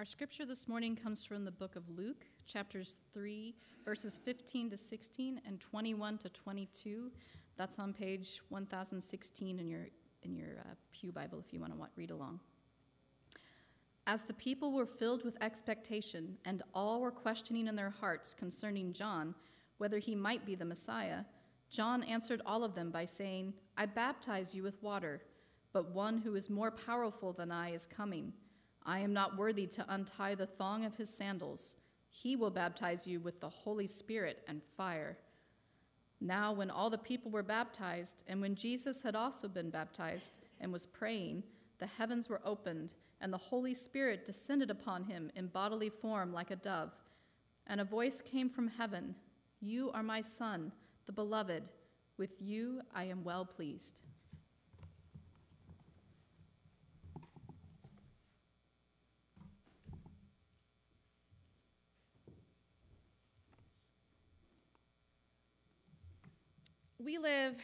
Our scripture this morning comes from the book of Luke, chapters 3, verses 15 to 16 and 21 to 22. That's on page 1016 in your Pew Bible if you want to read along. As the people were filled with expectation, and all were questioning in their hearts concerning John, whether he might be the Messiah, John answered all of them by saying, I baptize you with water, but one who is more powerful than I is coming. I am not worthy to untie the thong of his sandals. He will baptize you with the Holy Spirit and fire. Now, when all the people were baptized, and when Jesus had also been baptized and was praying, the heavens were opened, and the Holy Spirit descended upon him in bodily form like a dove. And a voice came from heaven, You are my Son, the Beloved. With you I am well pleased. We live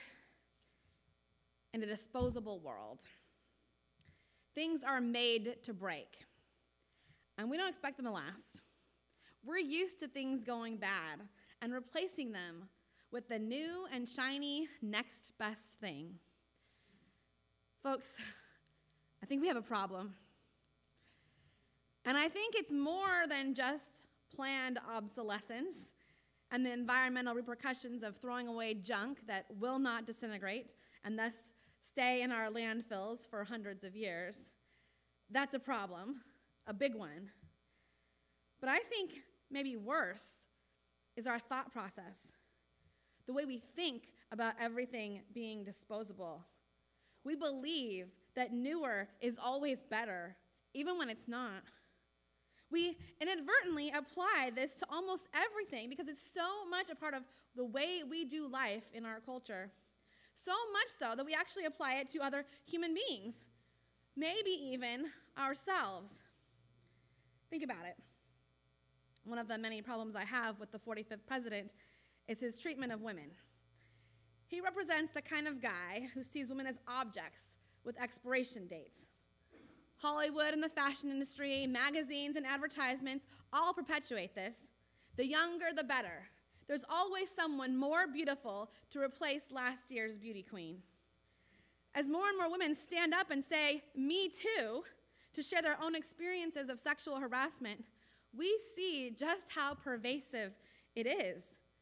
in a disposable world. Things are made to break, and we don't expect them to last. We're used to things going bad and replacing them with the new and shiny next best thing. Folks, I think we have a problem. And I think it's more than just planned obsolescence and the environmental repercussions of throwing away junk that will not disintegrate and thus stay in our landfills for hundreds of years. That's a problem, a big one. But I think maybe worse is our thought process, the way we think about everything being disposable. We believe that newer is always better, even when it's not. We inadvertently apply this to almost everything because it's so much a part of the way we do life in our culture. So much so that we actually apply it to other human beings, maybe even ourselves. Think about it. One of the many problems I have with the 45th president is his treatment of women. He represents the kind of guy who sees women as objects with expiration dates. Hollywood and the fashion industry, magazines and advertisements all perpetuate this. The younger, the better. There's always someone more beautiful to replace last year's beauty queen. As more and more women stand up and say, me too, to share their own experiences of sexual harassment, we see just how pervasive it is.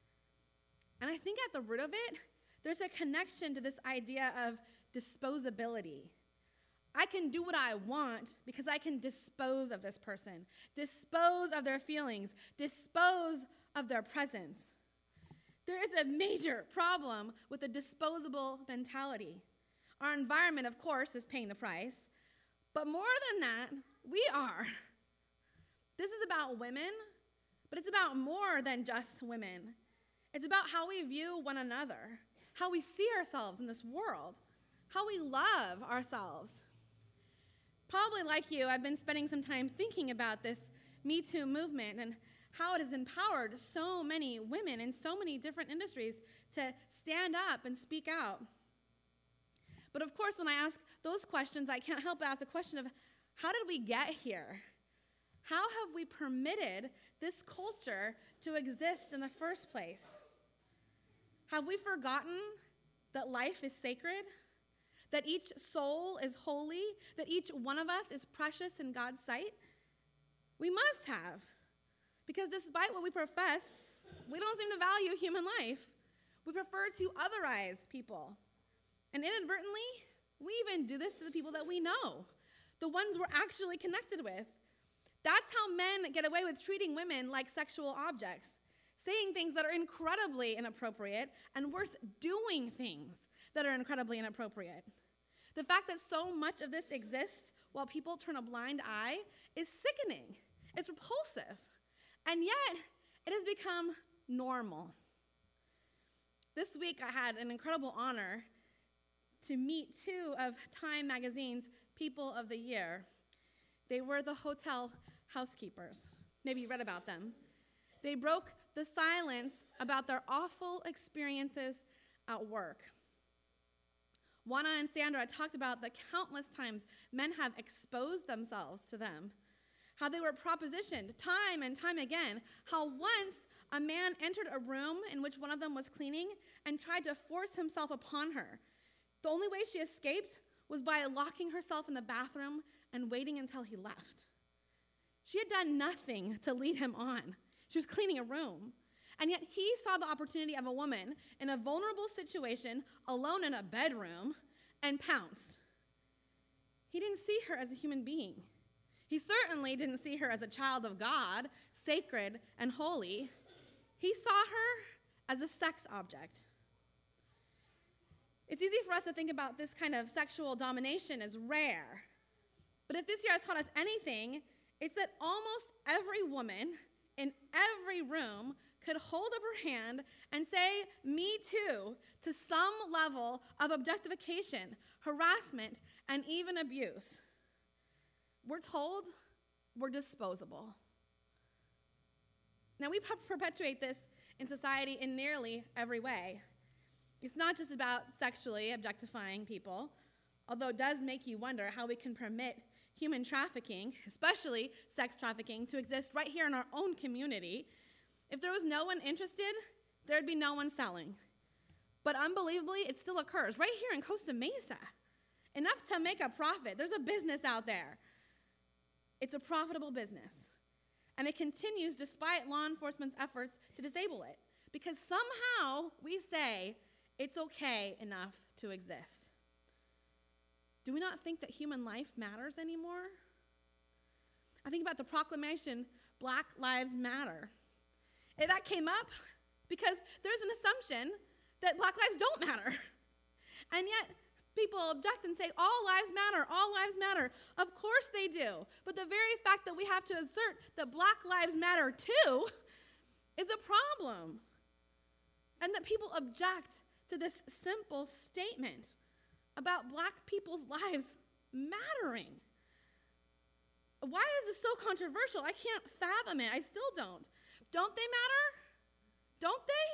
And I think at the root of it, there's a connection to this idea of disposability. I can do what I want because I can dispose of this person, dispose of their feelings, dispose of their presence. There is a major problem with the disposable mentality. Our environment, of course, is paying the price, but more than that, we are. This is about women, but it's about more than just women. It's about how we view one another, how we see ourselves in this world, how we love ourselves. Probably like you, I've been spending some time thinking about this Me Too movement and how it has empowered so many women in so many different industries to stand up and speak out. But of course, when I ask those questions, I can't help but ask the question of, how did we get here? How have we permitted this culture to exist in the first place? Have we forgotten that life is sacred? That each soul is holy, that each one of us is precious in God's sight? We must have. Because despite what we profess, we don't seem to value human life. We prefer to otherize people. And inadvertently, we even do this to the people that we know, the ones we're actually connected with. That's how men get away with treating women like sexual objects, saying things that are incredibly inappropriate, and worse, doing things that are incredibly inappropriate. The fact that so much of this exists while people turn a blind eye is sickening. It's repulsive. And yet, it has become normal. This week, I had an incredible honor to meet two of Time Magazine's People of the Year. They were the hotel housekeepers. Maybe you read about them. They broke the silence about their awful experiences at work. Juana and Sandra talked about the countless times men have exposed themselves to them, how they were propositioned time and time again, how once a man entered a room in which one of them was cleaning and tried to force himself upon her. The only way she escaped was by locking herself in the bathroom and waiting until he left. She had done nothing to lead him on. She was cleaning a room. And yet he saw the opportunity of a woman in a vulnerable situation, alone in a bedroom, and pounced. He didn't see her as a human being. He certainly didn't see her as a child of God, sacred and holy. He saw her as a sex object. It's easy for us to think about this kind of sexual domination as rare. But if this year has taught us anything, it's that almost every woman in every room could hold up her hand and say, "Me too," to some level of objectification, harassment, and even abuse. We're told we're disposable. Now, we perpetuate this in society in nearly every way. It's not just about sexually objectifying people, although it does make you wonder how we can permit human trafficking, especially sex trafficking, to exist right here in our own community. If there was no one interested, there'd be no one selling. But unbelievably, it still occurs right here in Costa Mesa. Enough to make a profit. There's a business out there. It's a profitable business. And it continues despite law enforcement's efforts to disable it. Because somehow we say it's okay enough to exist. Do we not think that human life matters anymore? I think about the proclamation, Black Lives Matter. And that came up because there's an assumption that Black lives don't matter. And yet, people object and say, all lives matter, all lives matter. Of course they do. But the very fact that we have to assert that Black lives matter too is a problem. And that people object to this simple statement about Black people's lives mattering. Why is this so controversial? I can't fathom it. I still don't. Don't they matter? Don't they?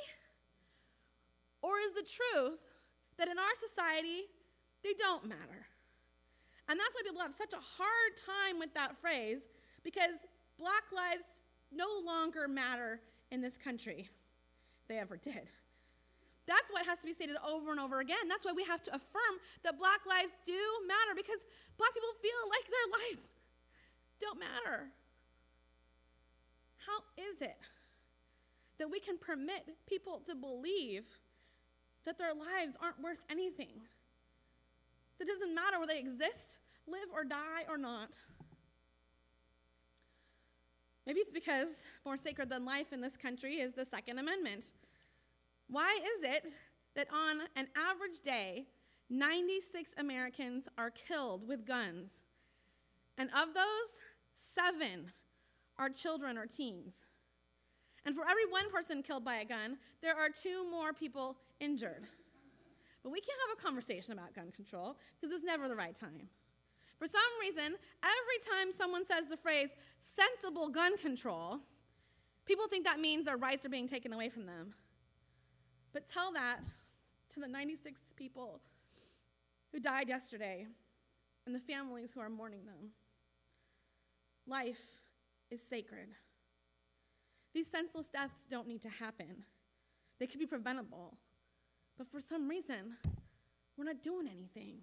Or is the truth that in our society, they don't matter? And that's why people have such a hard time with that phrase, because Black lives no longer matter in this country, if they ever did. That's why it has to be stated over and over again. That's why we have to affirm that Black lives do matter, because Black people feel like their lives don't matter. How is it that we can permit people to believe that their lives aren't worth anything? That it doesn't matter whether they exist, live or die or not. Maybe it's because more sacred than life in this country is the Second Amendment. Why is it that on an average day, 96 Americans are killed with guns? And of those, 7 are children or teens. And for every 1 person killed by a gun, there are 2 more people injured. But we can't have a conversation about gun control because it's never the right time. For some reason, every time someone says the phrase sensible gun control, people think that means their rights are being taken away from them. But tell that to the 96 people who died yesterday and the families who are mourning them. Life is sacred. These senseless deaths don't need to happen. They could be preventable. But for some reason, we're not doing anything.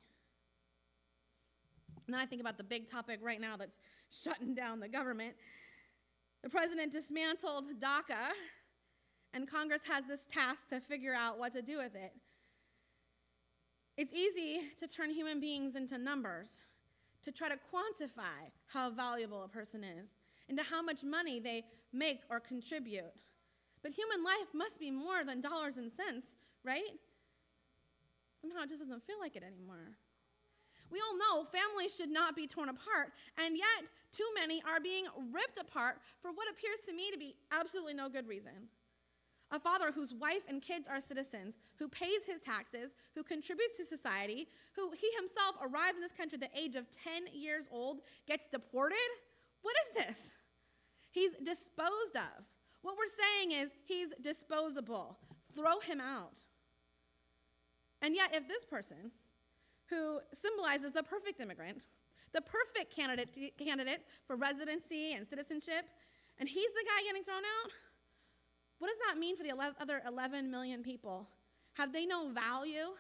And then I think about the big topic right now that's shutting down the government. The president dismantled DACA, and Congress has this task to figure out what to do with it. It's easy to turn human beings into numbers, to try to quantify how valuable a person is, into how much money they make or contribute. But human life must be more than dollars and cents, right? Somehow it just doesn't feel like it anymore. We all know families should not be torn apart, and yet too many are being ripped apart for what appears to me to be absolutely no good reason. A father whose wife and kids are citizens, who pays his taxes, who contributes to society, who he himself arrived in this country at the age of 10 years old, gets deported? What is this? He's disposed of. What we're saying is he's disposable. Throw him out. And yet if this person, who symbolizes the perfect immigrant, the perfect candidate for residency and citizenship, and he's the guy getting thrown out? What does that mean for the other 11 million people? Have they no value?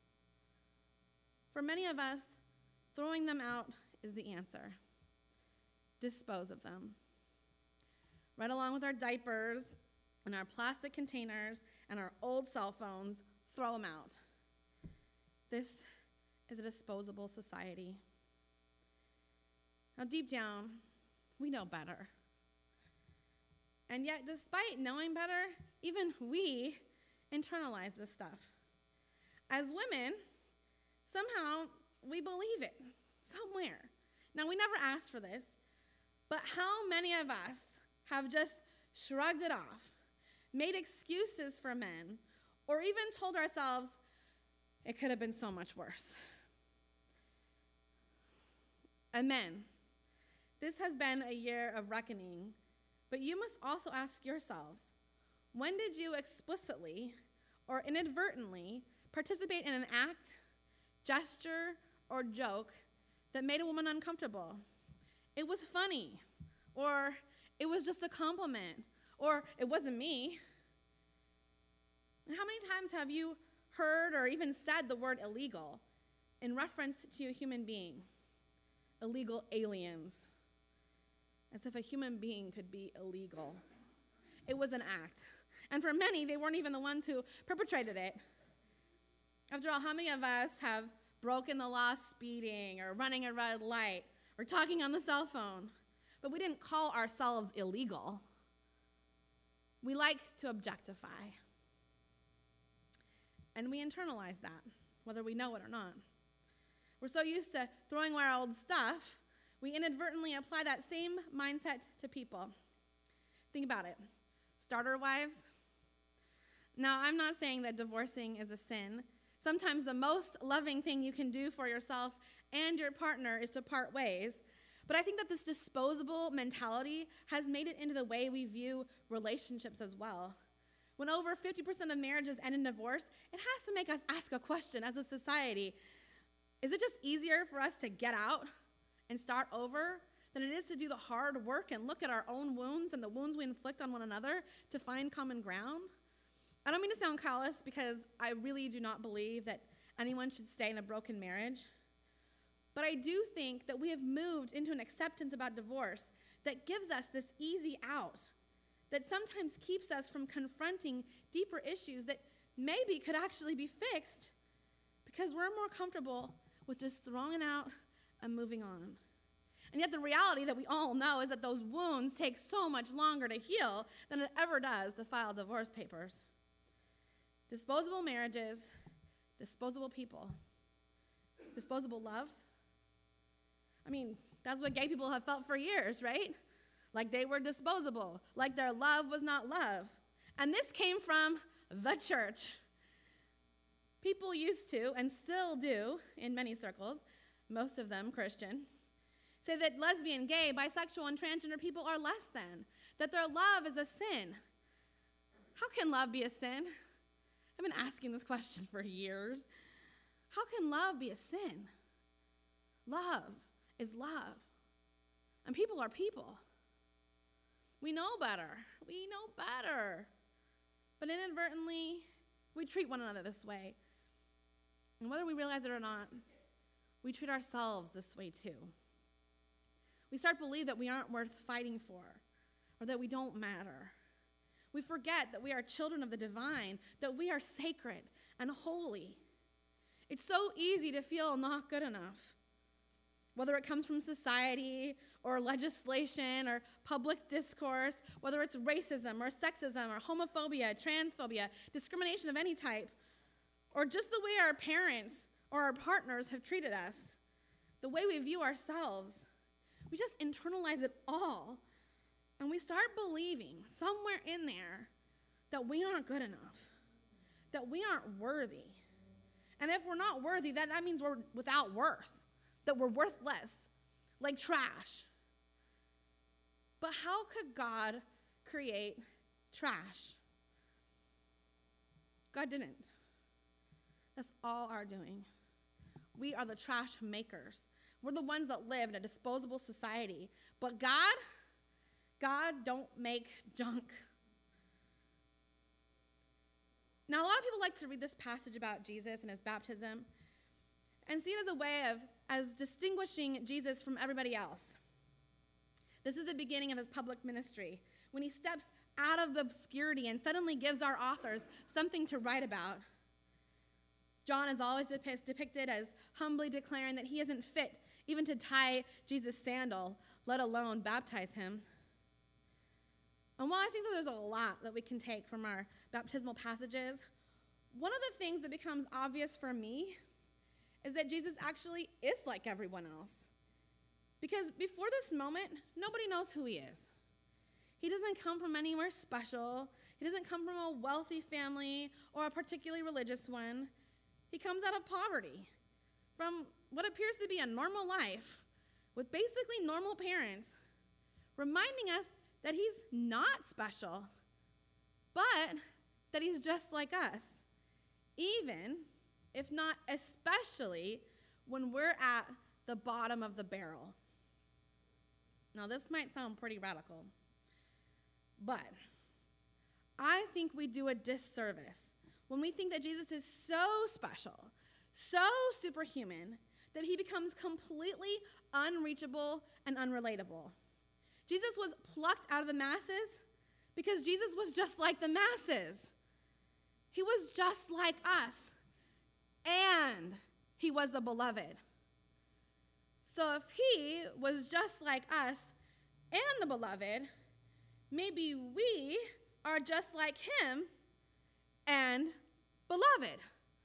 For many of us, throwing them out is the answer. Dispose of them. Right along with our diapers and our plastic containers and our old cell phones, throw them out. This is a disposable society. Now, deep down, we know better. And yet, despite knowing better, even we internalize this stuff. As women, somehow we believe it, somewhere. Now, we never asked for this, but how many of us have just shrugged it off, made excuses for men, or even told ourselves, it could have been so much worse? And men, this has been a year of reckoning, but you must also ask yourselves, when did you explicitly or inadvertently participate in an act, gesture, or joke that made a woman uncomfortable? It was funny, or it was just a compliment, or it wasn't me. And how many times have you heard or even said the word illegal in reference to a human being? Illegal aliens. As if a human being could be illegal. It was an act. And for many, they weren't even the ones who perpetrated it. After all, how many of us have broken the law speeding or running a red light or talking on the cell phone? But we didn't call ourselves illegal. We like to objectify. And we internalize that, whether we know it or not. We're so used to throwing away our old stuff, we inadvertently apply that same mindset to people. Think about it. Starter wives. Now, I'm not saying that divorcing is a sin. Sometimes the most loving thing you can do for yourself and your partner is to part ways. But I think that this disposable mentality has made it into the way we view relationships as well. When over 50% of marriages end in divorce, it has to make us ask a question as a society. Is it just easier for us to get out and start over than it is to do the hard work and look at our own wounds and the wounds we inflict on one another to find common ground? I don't mean to sound callous, because I really do not believe that anyone should stay in a broken marriage. But I do think that we have moved into an acceptance about divorce that gives us this easy out, that sometimes keeps us from confronting deeper issues that maybe could actually be fixed because we're more comfortable with just throwing it out and moving on. And yet the reality that we all know is that those wounds take so much longer to heal than it ever does to file divorce papers. Disposable marriages, disposable people, disposable love. I mean, that's what gay people have felt for years, right? Like they were disposable, like their love was not love. And this came from the church. People used to, and still do in many circles, most of them Christian, say that lesbian, gay, bisexual, and transgender people are less than, that their love is a sin. How can love be a sin? I've been asking this question for years. How can love be a sin? Love is love. And people are people. We know better. We know better. But inadvertently, we treat one another this way. And whether we realize it or not, we treat ourselves this way too. We start to believe that we aren't worth fighting for, or that we don't matter. We forget that we are children of the divine, that we are sacred and holy. It's so easy to feel not good enough, whether it comes from society or legislation or public discourse, whether it's racism or sexism or homophobia, transphobia, discrimination of any type, or just the way our parents or our partners have treated us, the way we view ourselves. We just internalize it all, and we start believing somewhere in there that we aren't good enough, that we aren't worthy. And if we're not worthy, that means we're without worth, that we're worthless, like trash. But how could God create trash? God didn't. That's all our doing. We are the trash makers. We're the ones that live in a disposable society. But God don't make junk. Now, a lot of people like to read this passage about Jesus and his baptism and see it as a way of as distinguishing Jesus from everybody else. This is the beginning of his public ministry, when he steps out of the obscurity and suddenly gives our authors something to write about. John is always depicted as humbly declaring that he isn't fit even to tie Jesus' sandal, let alone baptize him. And while I think that there's a lot that we can take from our baptismal passages, one of the things that becomes obvious for me is that Jesus actually is like everyone else. Because before this moment, nobody knows who he is. He doesn't come from anywhere special. He doesn't come from a wealthy family or a particularly religious one. He comes out of poverty, from what appears to be a normal life, with basically normal parents, reminding us that he's not special, but that he's just like us, even, if not especially, when we're at the bottom of the barrel. Now, this might sound pretty radical, but I think we do a disservice when we think that Jesus is so special, so superhuman, that he becomes completely unreachable and unrelatable. Jesus was plucked out of the masses because Jesus was just like the masses. He was just like us, and he was the beloved. So if he was just like us and the beloved, maybe we are just like him and beloved.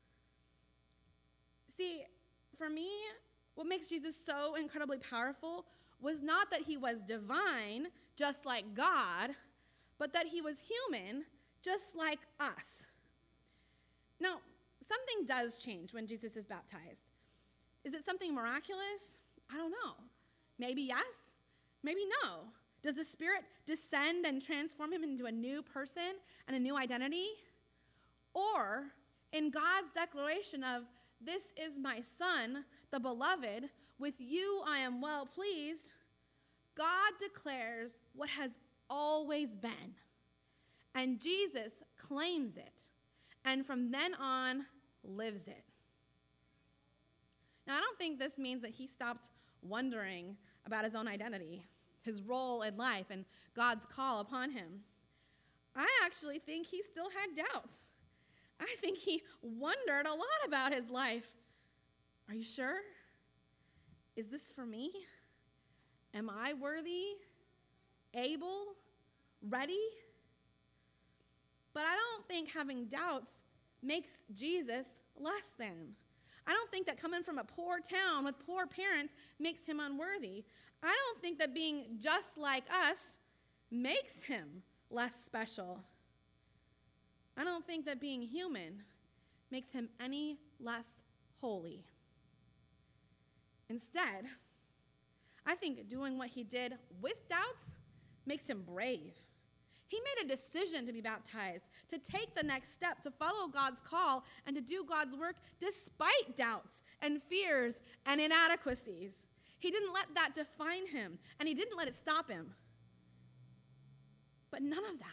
See, for me, what makes Jesus so incredibly powerful was not that he was divine, just like God, but that he was human, just like us. Now, something does change when Jesus is baptized. Is it something miraculous? I don't know. Maybe yes, maybe no. Does the Spirit descend and transform him into a new person and a new identity? Or, in God's declaration of, "This is my Son, the beloved, with you I am well pleased," God declares what has always been. And Jesus claims it, and from then on, lives it. Now, I don't think this means that he stopped wondering about his own identity, his role in life, and God's call upon him. I actually think he still had doubts. I think he wondered a lot about his life. Are you sure? Is this for me? Am I worthy, able, ready? But I don't think having doubts makes Jesus less than. I don't think that coming from a poor town with poor parents makes him unworthy. I don't think that being just like us makes him less special. I don't think that being human makes him any less holy. Instead, I think doing what he did with doubts makes him brave. He made a decision to be baptized, to take the next step, to follow God's call, and to do God's work despite doubts and fears and inadequacies. He didn't let that define him, and he didn't let it stop him. But none of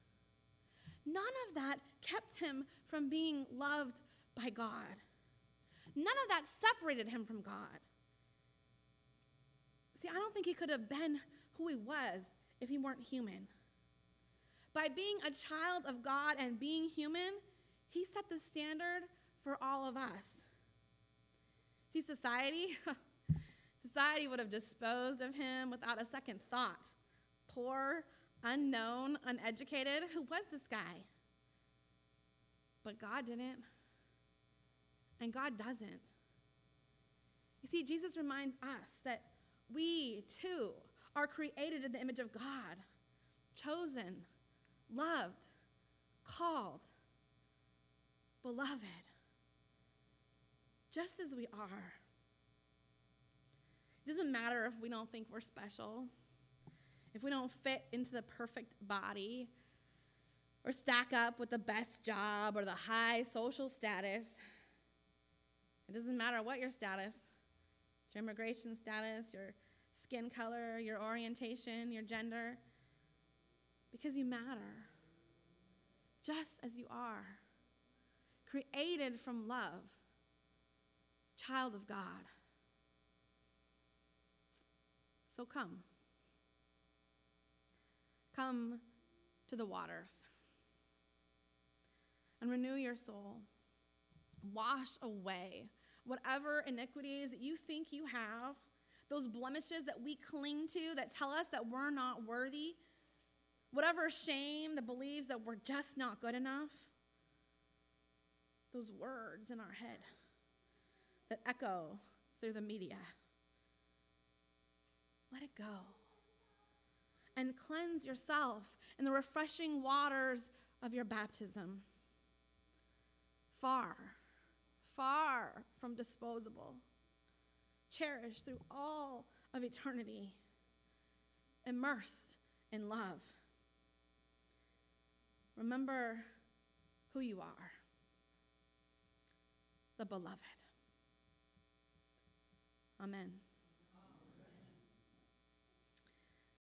that kept him from being loved by God. None of that separated him from God. See, I don't think he could have been who he was if he weren't human. By being a child of God and being human, he set the standard for all of us. See, society would have disposed of him without a second thought. Poor, unknown, uneducated, who was this guy? But God didn't, and God doesn't. You see, Jesus reminds us that we, too, are created in the image of God, chosen, loved, called, beloved, just as we are. It doesn't matter if we don't think we're special, if we don't fit into the perfect body, or stack up with the best job or the high social status. It doesn't matter what your status. It's your immigration status, your skin color, your orientation, your gender, because you matter, just as you are, created from love, child of God. So come. Come to the waters and renew your soul. Wash away whatever iniquities that you think you have, those blemishes that we cling to that tell us that we're not worthy, whatever shame that believes that we're just not good enough, those words in our head that echo through the media. Let it go. And cleanse yourself in the refreshing waters of your baptism. Far, far from disposable. Cherished through all of eternity. Immersed in love. Remember who you are. The beloved. Amen.